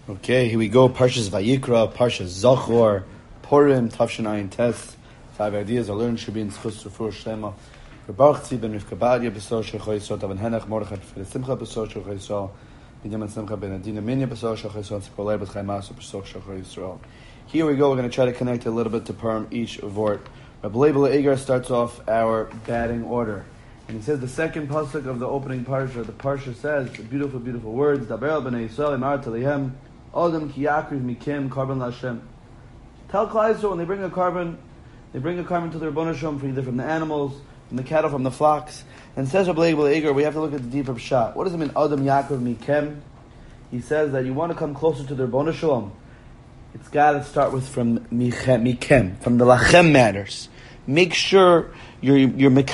Okay, here we go. Parshas Vayikra, Parshas Zachor, Purim, Tafshin Ayin Tes. 5 ideas I learned should be in Schus Rufur Shlema. Baruch Tzvi ben Rivka Badia, B'Sor Shechoi Yisrael, Tavan Henach, Mordechai Tefillah Simcha, B'Sor Shechoi Yisrael, Binyamin Simcha ben Adina Minya, B'Sor Shechoi Yisrael, Tzipolei B'Chai Maso, B'Sor Shechoi Yisrael. Here we go. We're going to try to connect a little bit to Purim, each vort. Rabbi Leibel Eger starts off our batting order. And he says the second pasuk of the opening parsha, the parsha says the beautiful, beautiful words, Daber al b'nei Yisrael imar talihem, Adam ki yakriv mikim karban l'Hashem. Tell Klal Yisrael when they bring a carbon to the Rebbeinu Shalom, either from the animals, from the cattle, from the flocks. And says Rabbi Leibel Eger, we have to look at the deeper pshat. What does it mean, Adam yakriv mikim? He says that you want to come closer to the Rebbeinu Shalom. It's got to start with from mikem, from the lachem matters. Make sure you're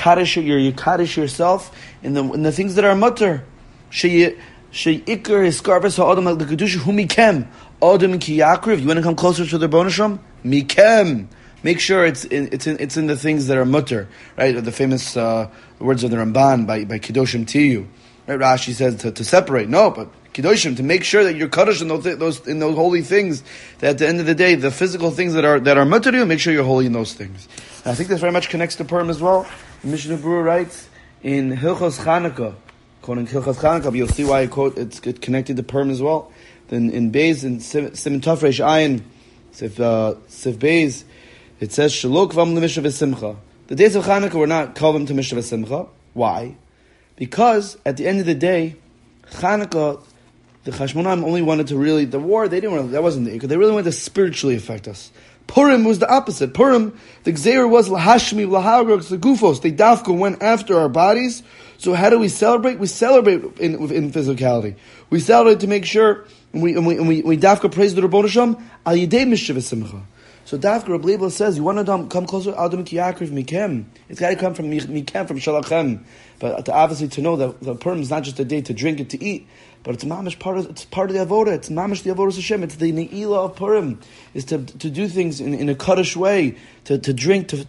kaddish yourself in the things that are mutter. Sheikar hiskarvas ha'adam l'kedusha hu mikem. Adam ki yakriv. You want to come closer to the Rebbeinu Shalom? Mikem. Make sure it's in the things that are mutter. Right? The famous words of the Ramban by Kedoshim Tiyu. Right? Rashi says to separate. No, but Kedoshim, to make sure that you're kaddish in those holy things. That at the end of the day, the physical things that are mutter to you, make sure you're holy in those things. And I think this very much connects to Purim as well. Mishnah Berurah writes in Hilchos Chanukah, quoting Hilchos Chanukah, but you'll see why it's connected to Purim as well. Then in Beis, in Siman Tov Reish Ayin, Sif Beis, it says Shalok Vam L'Mishra V'Simcha. The days of Chanukah were not called to Mishra V'Simcha. Why? Because at the end of the day, Chanukah, the Chashmonaim only wanted to really, the war, that wasn't the Ikar. They really wanted to spiritually affect us. Purim was the opposite. Purim, the Gzeir was Lahashmi, Lahagrok, the Gufos. They dafka went after our bodies. So how do we celebrate? We celebrate in physicality. We celebrate to make sure, and we dafka praise the Rebbeinu Shalom, al yidei mishra v'simcha. So dafka Rabbi Leibel says, you want to come closer, Adam ki yakriv mikem. It's got to come from mikem, from shalachem. But obviously to know that the Purim is not just a day to drink and to eat, but it's mamish part of the avodah. It's mamish the avodah Hashem. It's the ne'ilah of Purim, is to do things in a kaddish way, to drink, to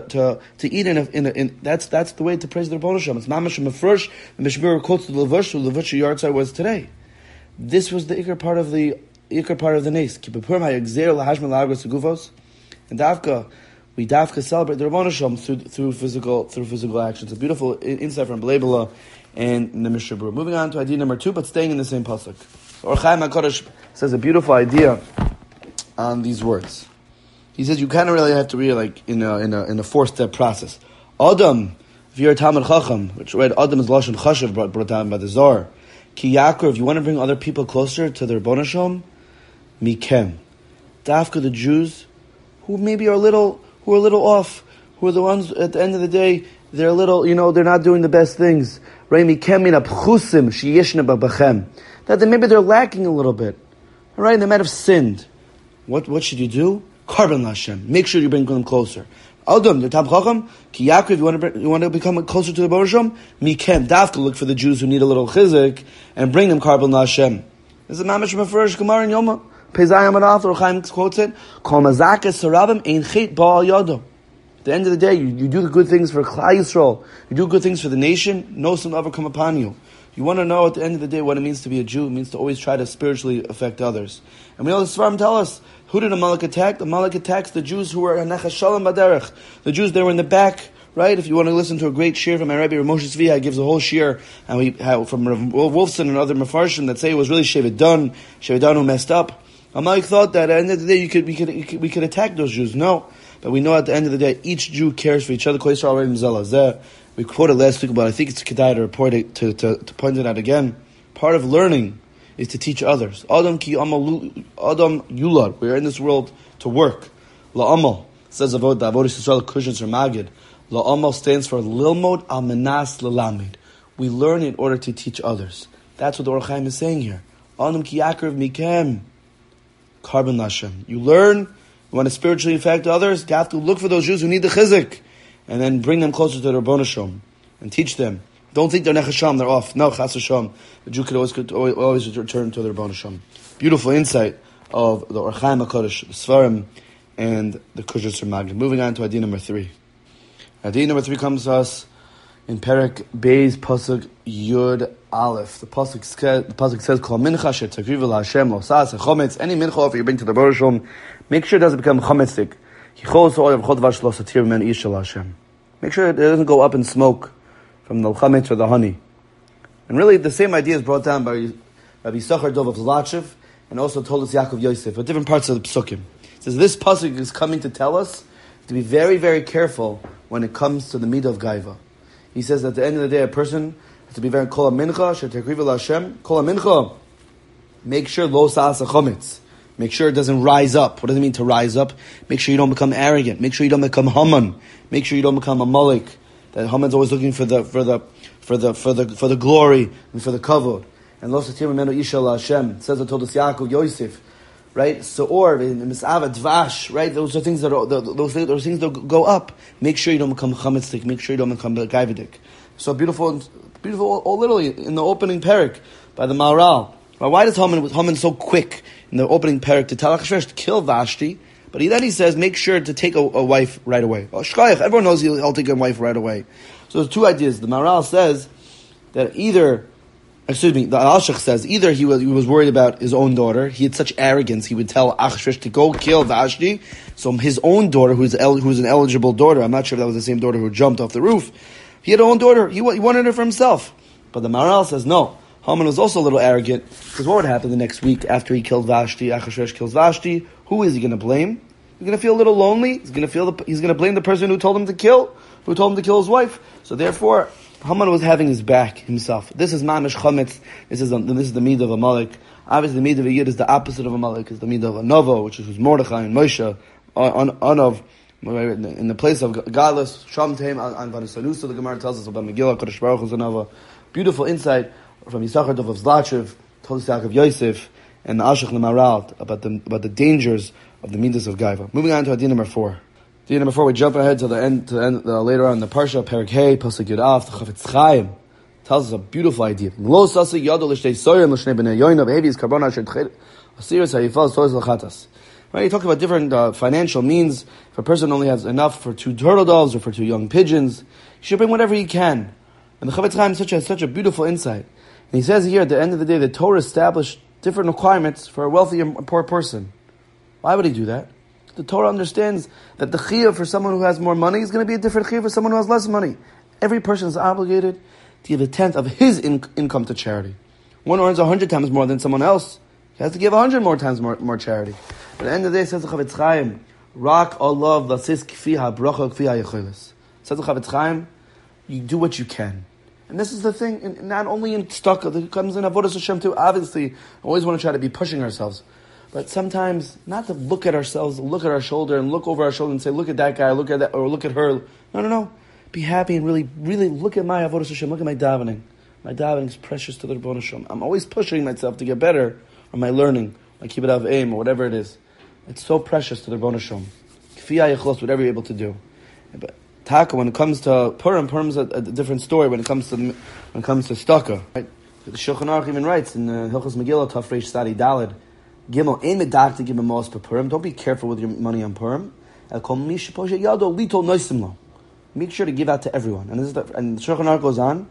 eat in that's the way to praise the Rebbeinu Shalom. It's mamish mefresh. The Mishmir quotes the Levush Yartzai was today. This was the ikar part of the nes. Keep Purim hayagzer lahashma lagos gufos, and dafka. We dafka celebrate the Rebbeinu Shalom through physical actions. A beautiful insight from Leibel and the Mishnah Berurah. Moving on to idea number 2, but staying in the same pasuk. So Or Chaim HaKadosh says a beautiful idea on these words. He says you kind of really have to read like in a 4-step process. Adam, if you're a Talmud Chacham, which read Adam is Lashon Chashav brought down by the Zohar. Ki Yaakov, if you want to bring other people closer to their Rebbeinu Shalom, Mikem. Dafka, the Jews who maybe are a little off, who are the ones at the end of the day, they're a little, they're not doing the best things. That maybe they're lacking a little bit. All right, they might have sinned. What should you do? Karban l'Hashem. Make sure you bring them closer. Adam, the Tam Chacham, Ki Yaakov, you want to become closer to the Rebbeinu Shalom? Mikem, dafka, look for the Jews who need a little chizik and bring them Karban l'Hashem. This is Mamash Mefresh Gemara in Yoma. Pezayim Adaf, or Chaim quotes it, Kol mazakas sarabim ein chet ba'al yado. At the end of the day, you do the good things for Klal Yisrael. You do good things for the nation. No sin will ever come upon you. You want to know at the end of the day what it means to be a Jew. It means to always try to spiritually affect others. And we know the Sfarim tell us, who did Amalek attack? Amalek attacks the Jews who were Nechas Shalom Baderech. The Jews, they were in the back, right? If you want to listen to a great shir from my Rebbe, Rav Moshe Tzvi, gives a whole shir, and we have from Rav Wolfson and other Mefarshim that say it was really Shevedon who messed up. Amalek thought that at the end of the day we could attack those Jews. No. But we know at the end of the day, each Jew cares for each other. We quoted last week, but I think it's kedai to report it, to point it out again. Part of learning is to teach others. Adam yulad. We are in this world to work. La'amal says about the Avodah Yisrael Kushins or Magid. La'amal stands for Lilmod al Menas Lalamid. We learn in order to teach others. That's what the Or Chaim is saying here. Adam ki yakriv mikem Karban l'Hashem. You learn. You want to spiritually affect others, you have to look for those Jews who need the chizik, and then bring them closer to the Rebbeinu Shalom, and teach them. Don't think they're Nechas Shalom, they're off. No, Chas Hashem. The Jew could always return to the Rebbeinu Shalom. Beautiful insight of the Or Chaim HaKadosh, the Sfarim, and the Kushas Magid. Moving on to idea number 3. Idea number 3 comes to us in Perek Beis Pasuk Yud Aleph. The pasuk says, "Kol mincha shetakrivu laHashem lo sa'as chometz." Any mincha if you bring to the Baruch Shalom, make sure it doesn't become chometzik. Make sure it doesn't go up in smoke from the chametz or the honey. And really, the same idea is brought down by Rabbi Yisachar Dov of Zlotchev and also Toldus Yaakov Yosef, at different parts of the psukim. It says this pasuk is coming to tell us to be very, very careful when it comes to the midah of gaiva. He says at the end of the day, a person has to be very kol mincha shetakrivu laHashem. Kol mincha, make sure lo sa'as chometz. Make sure it doesn't rise up. What does it mean to rise up? Make sure you don't become arrogant. Make sure you don't become Haman. Make sure you don't become a Malik. That Haman's always looking for the glory and for the kavod. And lo satir mimenu isha laHashem. Says the Toldus Yaakov Yosef, right? Seor in Misava Dvash, right? Those are things that those things that go up. Make sure you don't become chametzik. Make sure you don't become gaivadik. So beautiful, literally in the opening parak by the Maharal. Why does Haman so quick in the opening parak to tell Achashverosh to kill Vashti? But then he says, make sure to take a wife right away. Shkoyach, everyone knows he'll take a wife right away. So there's two ideas. The Maharal says that the Alshach says, either he was worried about his own daughter. He had such arrogance, he would tell Achashverosh to go kill Vashti. So his own daughter, who's an eligible daughter, I'm not sure if that was the same daughter who jumped off the roof. He had a own daughter. He wanted her for himself. But the Maharal says, no. Haman was also a little arrogant, because what would happen the next week after he killed Vashti? Achashverosh kills Vashti. Who is he going to blame? He's going to feel a little lonely. He's going to blame the person who told him to kill his wife. So therefore, Haman was having his back himself. This is mamish chametz. This is the midah of a Amalek. Obviously, the midah of a Yid is the opposite of a Amalek. Is the midah of a Novo, which is Mordechai and Moshe on in the place of godless Shamteim on Vanisanusa. The Gemara tells us about Megillah Kodesh Baruch Hu Zanava. Beautiful insight from Yisachar Dov of Zlotchev, Toldus Yaakov Yosef, and the Ashach Maharal about the dangers of the midas of gaiva. Moving on to Adin number 4. Adin number 4, we jump ahead to the end later on in the Parsha, Perek Hey, Pasuk Yud Af, the Chafetz Chaim tells us a beautiful idea. Lo sasi yado l'shtei soyim l'shnei b'nei yoina b'hevis karbona asher tchel asiris hayifal sois l'chatas. Right, you talk about different financial means. If a person only has enough for 2 turtle doves or for 2 young pigeons, he should bring whatever he can. And the Chafetz Chaim has such a beautiful insight. And he says here, at the end of the day, the Torah established different requirements for a wealthy and poor person. Why would he do that? The Torah understands that the chiyuv for someone who has more money is going to be a different chiyuv for someone who has less money. Every person is obligated to give a tenth of his income to charity. One earns 100 times more than someone else. He has to give 100 more times more charity. But at the end of the day, says the Chafetz Chaim, Rak Allah v'asis kfiha bracha kfiha yecholos. Says the Chafetz Chaim, you do what you can. And this is the thing, not only in tzedakah, it comes in avodas Hashem too. Obviously, I always want to try to be pushing ourselves. But sometimes, not to look at ourselves, look at our shoulder, and look over our shoulder and say, look at that guy, look at that, or look at her. No. Be happy and really, really look at my avodas Hashem, look at my davening. My davening is precious to the Rebbeinu Shalom. I'm always pushing myself to get better on my learning, my kibbut av aim, or whatever it is. It's so precious to the Rebbeinu Shalom. Kfiyah yechlos, whatever you're able to do. But Taka, when it comes to Purim's a different story. When it comes to tzedakah, right? The Shulchan Aruch even writes in Hilchos Megillah Tafresh Sadi Daled, Gimel ein medak to give a mos per Purim. Don't be careful with your money on Purim. Make sure to give out to everyone. And the Shulchan Aruch goes on.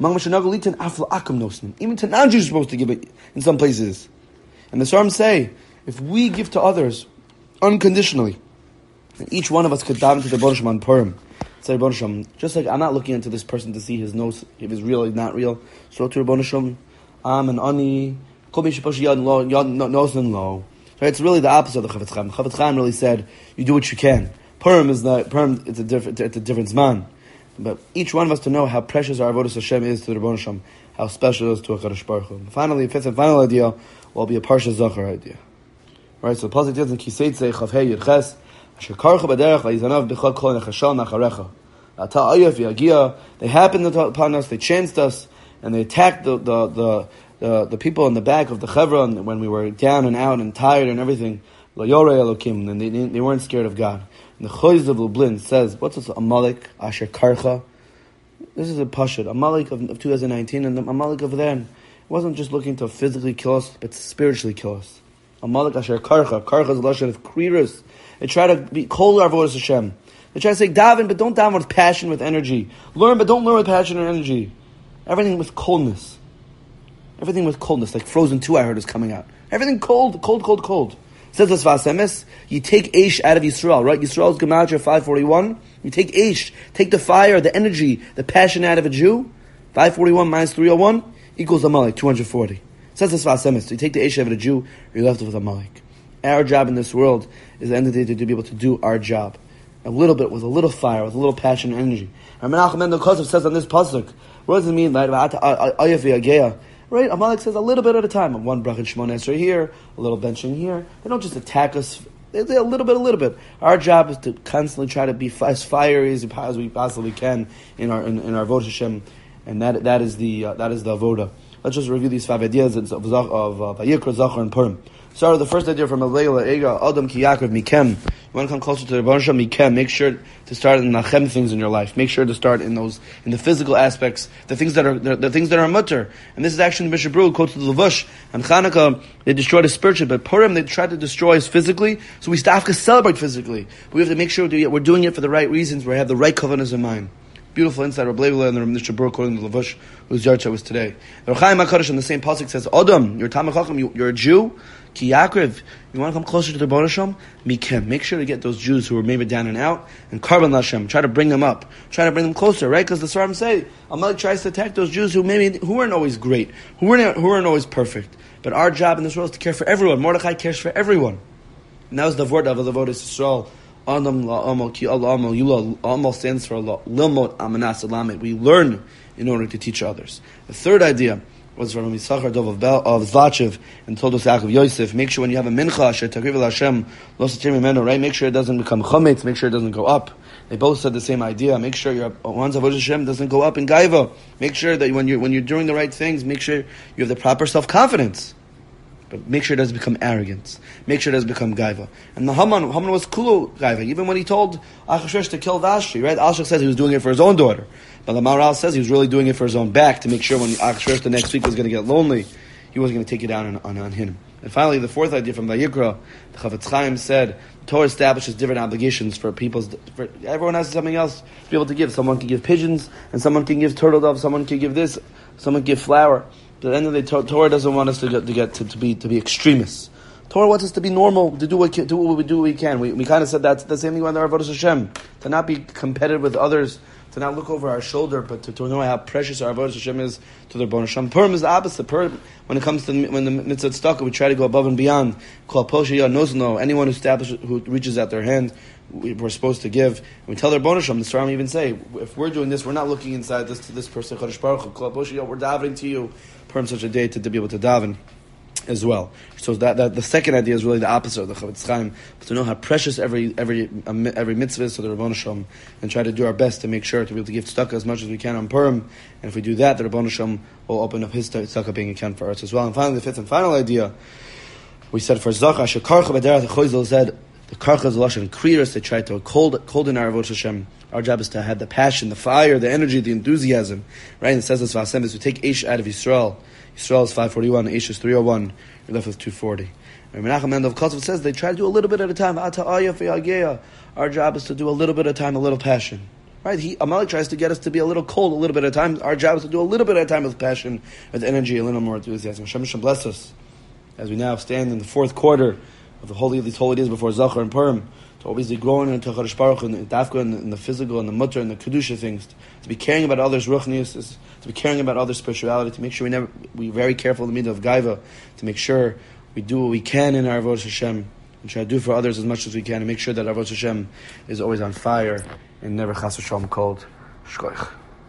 Even to non-Jews are supposed to give it in some places. And the Psalms say, if we give to others unconditionally, and each one of us could daven to the Rebbeinu Shalom on Purim. Say, Rebbeinu Shalom, just like I'm not looking into this person to see his nose, if it's real or not real. So to Rebbeinu Shalom, I'm an ani, kol mi sheposh yad lo. Right, it's really the opposite of the Chafetz Chaim. Chafetz Chaim really said, you do what you can. Purim, it's a different zman. But each one of us to know how precious our avodas Hashem is to the Rebbeinu Shalom, how special it is to a Kadosh Baruch Hu. Finally, the fifth and final idea will be a Parsha Zachor idea. Right, so the pasuk tells in Kiseitze Chav Hey Yud Ches, Asher karcha b'derech v'yizanav b'chol kol nechashal nacharecha. Ata ayaf yagia. They happened upon us. They chanced us, and they attacked the people in the back of the Chevron when we were down and out and tired and everything. Lo yorei Elokim, and they weren't scared of God. And the Choyz of Lublin says, what's this Amalek Asher karcha? This is a pashut, Amalek of 2019, and the Amalek of then. It wasn't just looking to physically kill us, but spiritually kill us. Amalek Asher karcha. Karcha is the lashon of kriros. They try to be kol avodas Hashem. They try to say daven, but don't daven with passion, with energy. Learn, but don't learn with passion or energy. Everything with coldness. Everything with coldness, like Frozen 2 I heard is coming out. Everything cold, cold, cold, cold. Says this Vasemes, you take Eish out of Yisrael, right? Yisrael's Gematria 541. You take Eish, take the fire, the energy, the passion out of a Jew. 541 minus 301 equals Amalek, 240. Says this Vasemes, so you take the Eish out of a Jew, you're left with Amalek. Our job in this world is at the end of the day to be able to do our job. A little bit, with a little fire, with a little passion and energy. And Menachem Mendel Kosov says on this pasuk, what does it mean? Right? Amalek says a little bit at a time. One brach and Shemon Esrei here, a little benching here. They don't just attack us. They a little bit. Our job is to constantly try to be as fiery as we possibly can in our Avodah Hashem, and that is the avoda. Let's just review these 5 ideas of Vayikra, Zachor, and Purim. Start with the first idea from Alayla Ega Adam Ki Yaakov Mikem. You want to come closer to the Rebbeinu Shem Mikem. Make sure to start in the Nachem things in your life. Make sure to start in the physical aspects, the things that are mutter. And this is actually the Mishnah Berurah quotes to the Levush. And Chanukah they destroyed his spiritually, but Purim they tried to destroy us physically. So we have to celebrate physically. But we have to make sure we're doing it for the right reasons. We have the right covenants in mind. Beautiful insight. Rabbi Leila and the Mishnah Berurah quoting the Levush, whose Yarcha was today. The Rechaim HaKadosh in the same pasuk says, Adam, you're Talmid Chacham, you're a Jew. Ki Yaakov, you want to come closer to the Rebbeinu Shem? Mikem. Make sure to get those Jews who are maybe down and out, and Karban Lashem. Try to bring them up. Try to bring them closer, right? Because the Svarim say, Amalek tries to attack those Jews who weren't always great, who weren't always perfect. But our job in this world is to care for everyone. Mordechai cares for everyone. And that was the word of the Avodas Yisrael. Adam la'amal ki Allah amal yula. Amal stands for Allah. Lilmot amanas alamet. We learn in order to teach others. The third idea was from Yisachar Dov of Zlachev and told us Yaakov Yosef. Make sure when you have a mincha shetakriv el Hashem lo satir mimeno, right? Make sure it doesn't become chametz. Make sure it doesn't go up. They both said the same idea. Make sure your one's avodah Hashem doesn't go up in gaiva. Make sure that when you're doing the right things, make sure you have the proper self confidence. But make sure it doesn't become arrogance. Make sure it doesn't become gaiva. And the Haman was kulu gaiva. Even when he told Achashverosh to kill Vashti, right? Al-Shach says he was doing it for his own daughter. But the Maharal says he was really doing it for his own back, to make sure when Achashverosh the next week was going to get lonely, he wasn't going to take it down on him. And finally, the fourth idea from Vayikra, the Chavetz Chaim said, the Torah establishes different obligations for everyone has something else to be able to give. Someone can give pigeons, and someone can give turtle doves, someone can give this, someone can give flour. But at the end of the day, Torah doesn't want us to be extremists. Torah wants us to be normal, to do what we can. We kind of said that's the same thing with our Avodas Hashem, to not be competitive with others, to not look over our shoulder, but to know how precious our Avodas Hashem is to the Rebbeinu Hashem. Purim is the opposite. Purim, when it comes to when the mitzvah tzedakah, we try to go above and beyond. Anyone who reaches out their hand, we're supposed to give. And we tell the Rebbeinu Hashem, the Svarim even say, if we're doing this, we're not looking inside this person. Chodesh Baruch Hu, we're davening to you. Purim such a day to be able to daven as well. So that the second idea is really the opposite of the Chavetz Chaim, but to know how precious every mitzvah is to the Rebbeinu Shem, and try to do our best to make sure to be able to give tzedakah as much as we can on Purim. And if we do that, the Rebbeinu Shem will open up his tzedakah being account for us as well. And finally, the fifth and final idea, we said for Zachar, Shekarcha B'derech the Choizel said, the Karcha is a lashon kriyas. They tried to cold in our Avodah Hashem. Our job is to have the passion, the fire, the energy, the enthusiasm. Right? And it says this Vasem is we take Eish out of Yisrael. Yisrael is 541, Eish is 301. You're left with 240. And Menachem Mendel Kosov says they try to do a little bit at a time. Our job is to do a little bit at a time, a little passion. Right? Amalek tries to get us to be a little cold, a little bit at a time. Our job is to do a little bit at a time with passion, with energy, a little more enthusiasm. Hashem bless us as we now stand in the fourth quarter of these holy days before Zachar and Purim, to always be growing into Chodesh Baruch and the Dafka and the physical and the mutter and the Kedusha things, to be caring about others' ruchnius, to be caring about others' spirituality, to make sure we're very careful in the middle of Gaiva, to make sure we do what we can in our Avodas Hashem, and try to do for others as much as we can, and make sure that our Avodas Hashem is always on fire and never chas v'shalom cold. Shkoich.